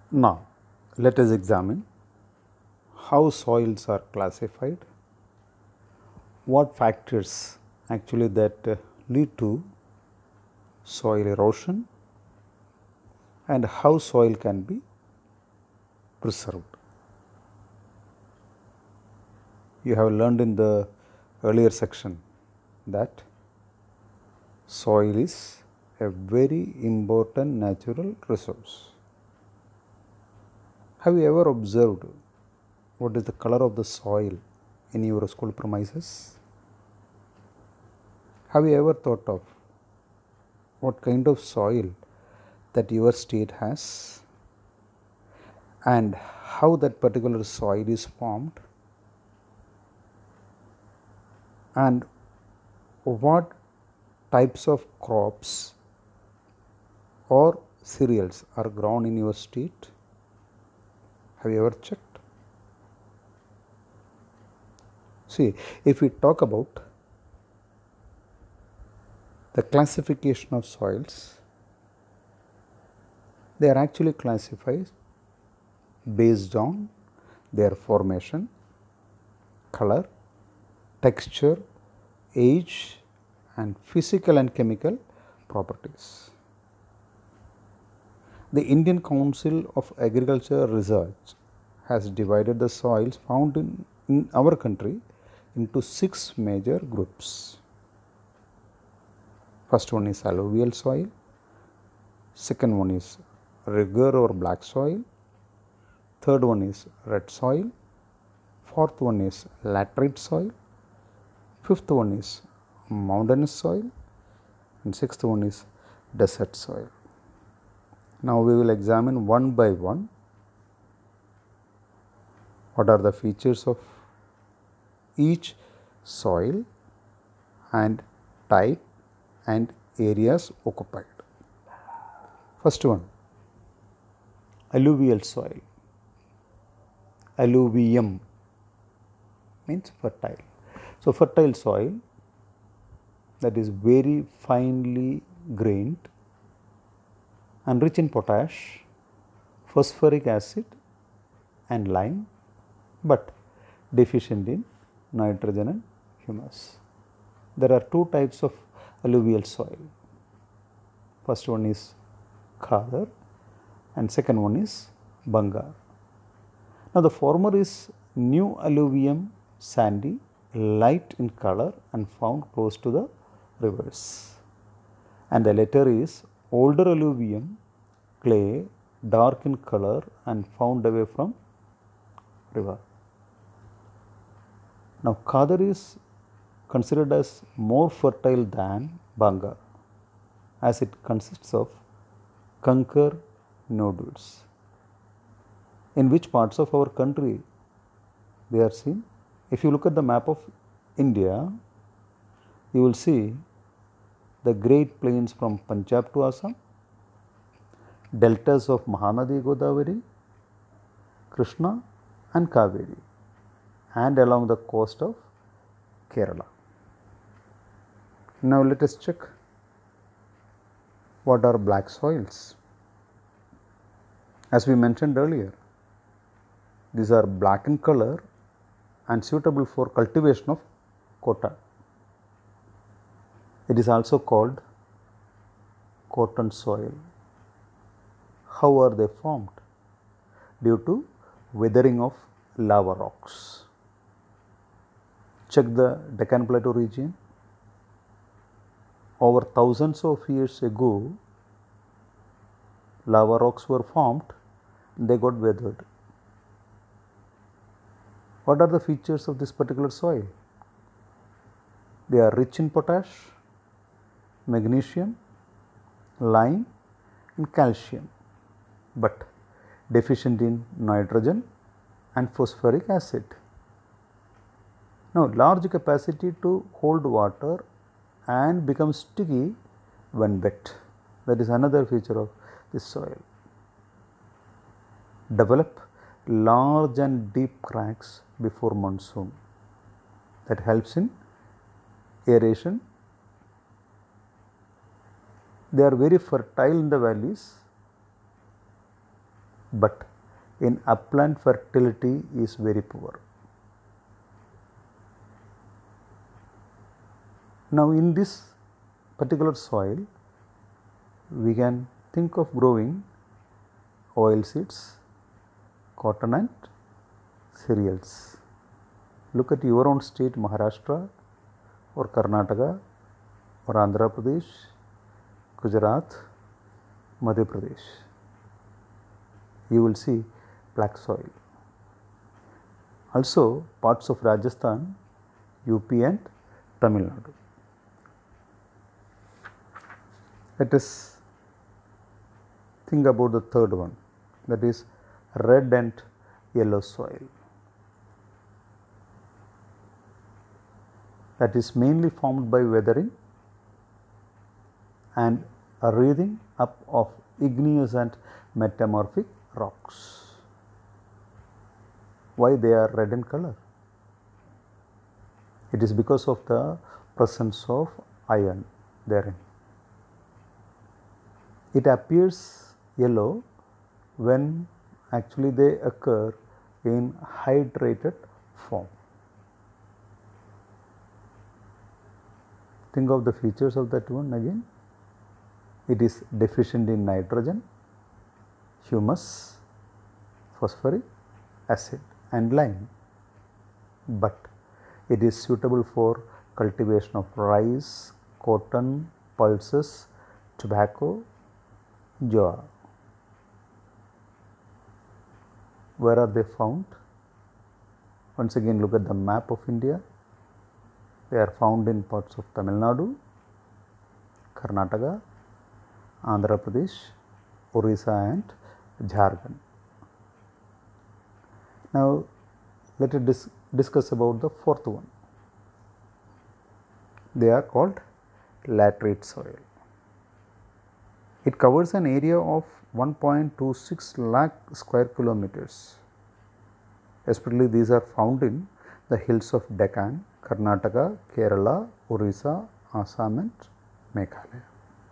Now, let us examine how soils are classified, what factors actually that lead to soil erosion, and how soil can be preserved. You have learned in the earlier section that soil is a very important natural resource. Have you ever observed what is the color of the soil in your school premises? Have you ever thought of what kind of soil that your state has and how that particular soil is formed and what types of crops or cereals are grown in your state? Have you ever checked? See, if we talk about the classification of soils, they are actually classified based on their formation, color, texture, age, and physical and chemical properties. The Indian Council of Agriculture Research has divided the soils found in our country into 6 major groups. First one is alluvial soil, second one is rigor or black soil, third one is red soil, fourth one is laterite soil, fifth one is mountainous soil, and sixth one is desert soil. Now we will examine one by one what are the features of each soil and type and areas occupied. First one, alluvial soil. Alluvium means fertile. So, fertile soil that is very finely grained and rich in potash, phosphoric acid and lime, but deficient in nitrogen and humus. There are two types of alluvial soil. First one is Khadar and second one is Bangar. Now, the former is new alluvium, sandy, light in color and found close to the rivers, and the latter is older alluvium, clay, dark in color and found away from river. Now, Khadar is considered as more fertile than Bangar as it consists of conker nodules. In which parts of our country they are seen? If you look at the map of India, you will see the great plains from Punjab to Assam, deltas of Mahanadi Godavari, Krishna and Kaveri, and along the coast of Kerala. Now let us check what are black soils. As we mentioned earlier, these are black in color and suitable for cultivation of cotton. It is also called cotton soil. How are they formed? Due to weathering of lava rocks. Check the Deccan Plateau region. Over thousands of years ago, lava rocks were formed, they got weathered. What are the features of this particular soil? They are rich in potash, magnesium, lime and calcium, but deficient in nitrogen and phosphoric acid. Now, large capacity to hold water and become sticky when wet. That is another feature of this soil. Develop large and deep cracks before monsoon. That helps in aeration. They are very fertile in the valleys but in upland fertility is very poor. Now in this particular soil, we can think of growing oil seeds, cotton and cereals. Look at your own state, Maharashtra or Karnataka or Andhra Pradesh, Gujarat, Madhya Pradesh. You will see black soil. Also parts of Rajasthan, UP and Tamil Nadu. Let us think about the third one, that is red and yellow soil. That is mainly formed by weathering and a wreathing up of igneous and metamorphic rocks. Why they are red in color? It is because of the presence of iron therein. It appears yellow when actually they occur in hydrated form. Think of the features of that one again. It is deficient in nitrogen, humus, phosphoric acid and lime, but it is suitable for cultivation of rice, cotton, pulses, tobacco, jowar. Where are they found? Once again, look at the map of India. They are found in parts of Tamil Nadu, Karnataka, Andhra Pradesh, Orissa and Jharkhand. Now let us discuss about the fourth one. They are called laterite soil. It covers an area of 1.26 lakh square kilometers. Especially these are found in the hills of Deccan, Karnataka, Kerala, Orissa, Assam and Meghalaya.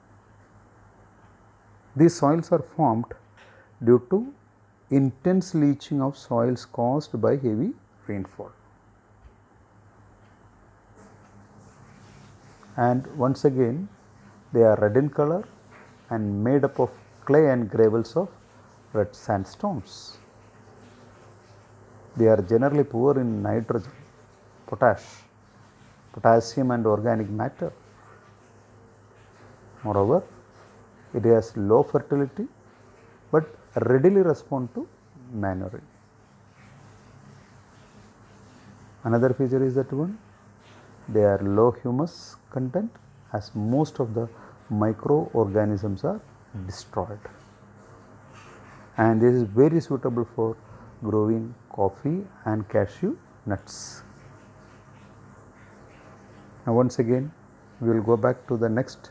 These soils are formed due to intense leaching of soils caused by heavy rainfall. And once again, they are red in color and made up of clay and gravels of red sandstones. They are generally poor in nitrogen, potassium and organic matter. Moreover, it has low fertility but readily respond to manuring. Another feature is that one, they are low humus content as most of the microorganisms are destroyed, and this is very suitable for growing coffee and cashew nuts. Now once again we will go back to the next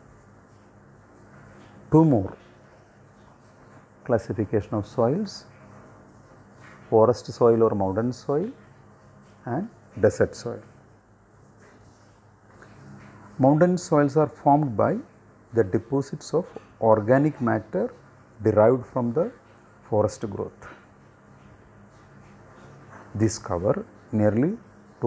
two more classification of soils: forest soil or mountain soil and desert soil. Mountain soils are formed by the deposits of organic matter derived from the forest growth. These cover nearly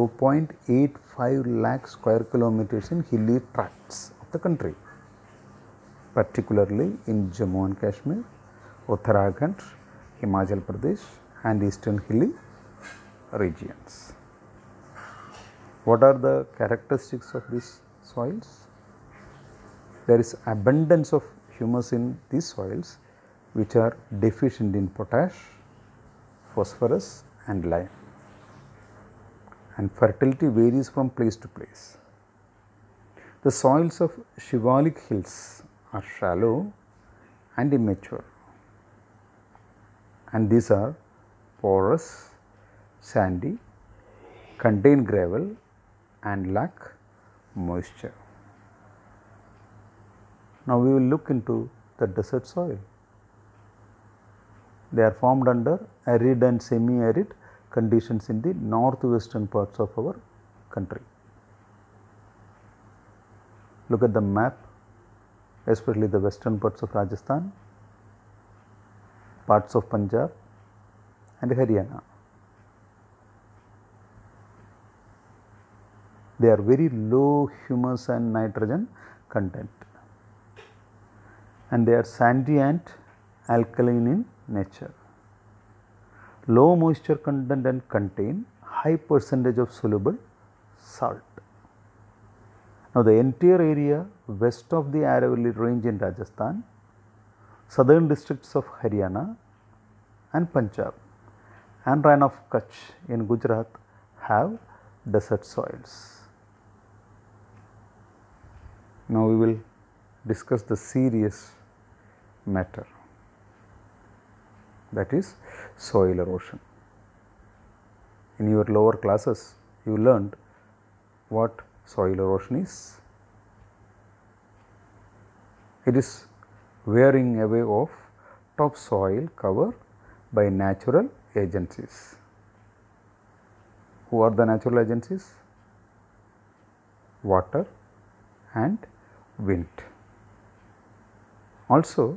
2.85 lakh square kilometers in hilly tracts of the country, particularly in Jammu and Kashmir, Uttarakhand, Himachal Pradesh and eastern hilly regions. What are the characteristics of these soils? There is abundance of humus in these soils which are deficient in potash, phosphorus and lime, and fertility varies from place to place. The soils of Shivalik hills are shallow and immature, and these are porous, sandy, contain gravel and lack moisture. Now we will look into the desert soil. They are formed under arid and semi-arid conditions in the northwestern parts of our country. Look at the map, especially the western parts of Rajasthan, parts of Punjab and Haryana. They are very low humus and nitrogen content, and they are sandy and alkaline in nature. Low moisture content and contain high percentage of soluble salt. Now, the entire area west of the Aravalli range in Rajasthan, southern districts of Haryana and Punjab, and Rann of Kutch in Gujarat have desert soils. Now, we will discuss the serious matter, that is soil erosion. In your lower classes, you learned what soil erosion is. It is wearing away of topsoil cover by natural agencies. Who are the natural agencies? Water and wind. Also,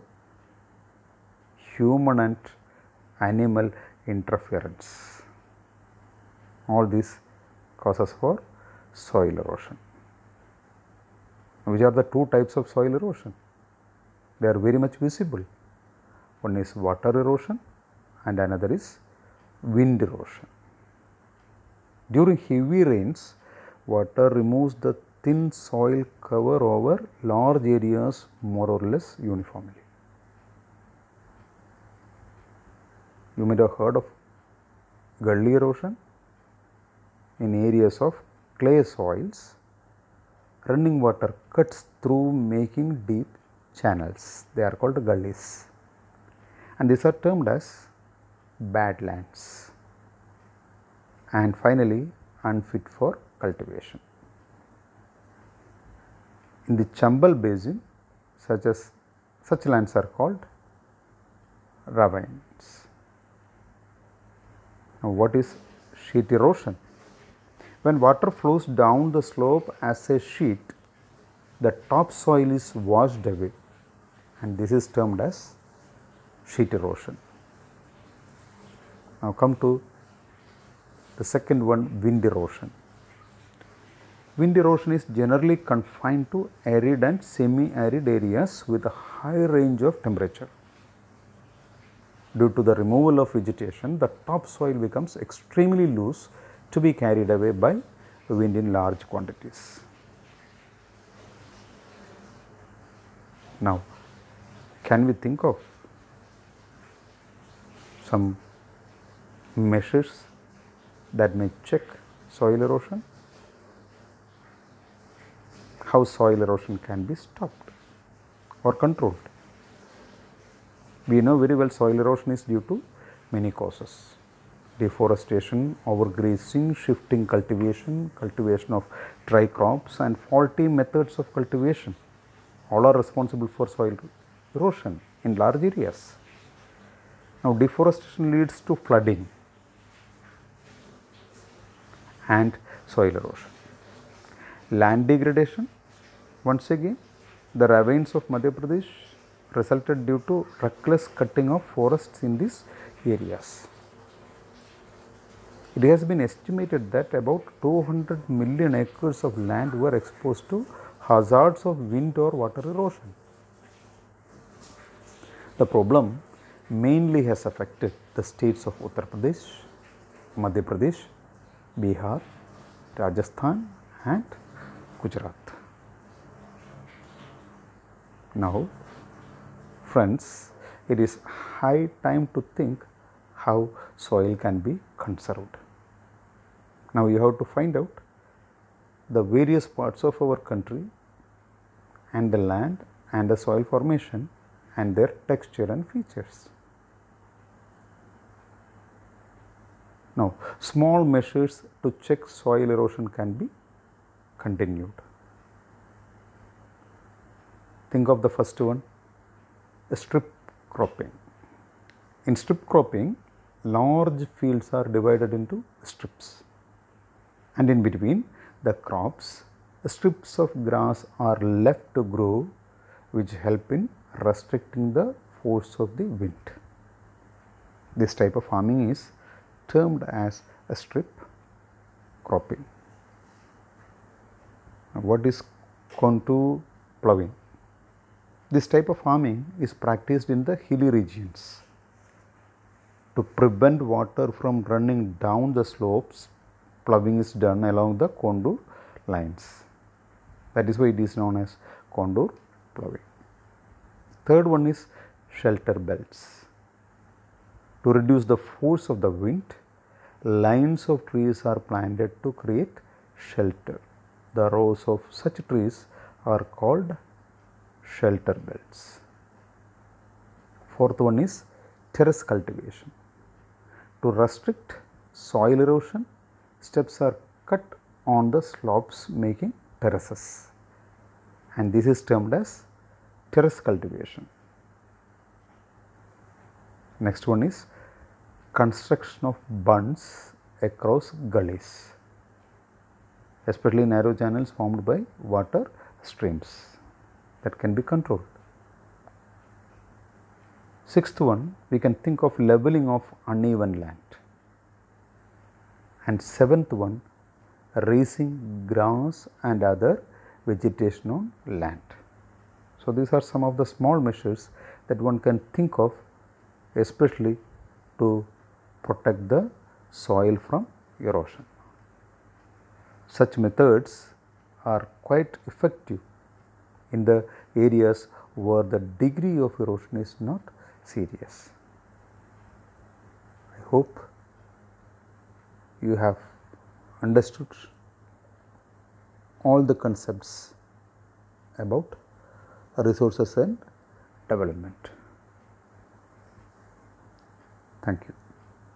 human and animal interference. All these causes for soil erosion. Which are the two types of soil erosion? They are very much visible. One is water erosion and another is wind erosion. During heavy rains, water removes the thin soil cover over large areas more or less uniformly. You might have heard of gully erosion. In areas of clay soils, running water cuts through, making deep channels. They are called gullies, and these are termed as badlands. And finally, unfit for cultivation. In the Chambal basin, such lands are called ravines. Now, what is sheet erosion? When water flows down the slope as a sheet, the topsoil is washed away, and this is termed as sheet erosion. Now, come to the second one, wind erosion. Wind erosion is generally confined to arid and semi-arid areas with a high range of temperature. Due to the removal of vegetation, the topsoil becomes extremely loose to be carried away by wind in large quantities. Now, can we think of some measures that may check soil erosion? How soil erosion can be stopped or controlled? We know very well soil erosion is due to many causes: deforestation, overgrazing, shifting cultivation, cultivation of dry crops, and faulty methods of cultivation. All are responsible for soil erosion in large areas. Now, deforestation leads to flooding and soil erosion. Land degradation, once again, the ravines of Madhya Pradesh resulted due to reckless cutting of forests in these areas. It has been estimated that about 200 million acres of land were exposed to hazards of wind or water erosion. The problem mainly has affected the states of Uttar Pradesh, Madhya Pradesh, Bihar, Rajasthan and Gujarat. Now, friends, it is high time to think how soil can be conserved. Now, you have to find out the various parts of our country and the land and the soil formation and their texture and features. Now, small measures to check soil erosion can be continued. Think of the first one, the strip cropping. In strip cropping, large fields are divided into strips, and in between the crops, the strips of grass are left to grow, which help in restricting the force of the wind. This type of farming is termed as a strip cropping. Now, what is contour ploughing? This type of farming is practiced in the hilly regions. To prevent water from running down the slopes, ploughing is done along the contour lines. That is why it is known as contour ploughing. Third one is shelter belts. To reduce the force of the wind, lines of trees are planted to create shelter. The rows of such trees are called shelter belts. Fourth one is terrace cultivation. To restrict soil erosion, steps are cut on the slopes making terraces, and this is termed as terrace cultivation. Next one is construction of bunds across gullies, especially narrow channels formed by water streams that can be controlled. Sixth one, we can think of leveling of uneven land. And seventh one, raising grass and other vegetation on land. So, these are some of the small measures that one can think of, especially to protect the soil from erosion. Such methods are quite effective in the areas where the degree of erosion is not serious. I hope you have understood all the concepts about resources and development. Thank you.